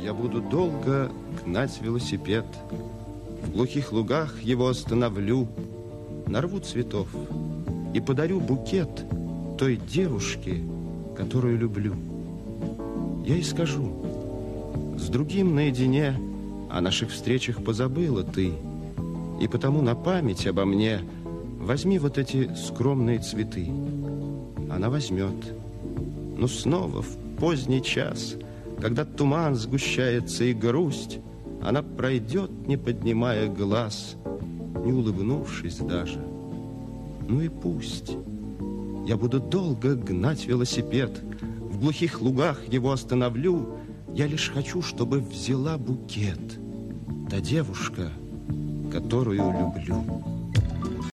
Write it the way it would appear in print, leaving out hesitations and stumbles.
Я буду долго гнать велосипед, в глухих лугах его остановлю, нарву цветов и подарю букет той девушке, которую люблю. Я и скажу: с другим наедине о наших встречах позабыла ты, и потому на память обо мне возьми вот эти скромные цветы. Она возьмет, но снова в поздний час, когда туман сгущается и грусть, она пройдет, не поднимая глаз, не улыбнувшись даже. Ну и пусть. Я буду долго гнать велосипед, в глухих лугах его остановлю. Я лишь хочу, чтобы взяла букет та девушка, которую люблю.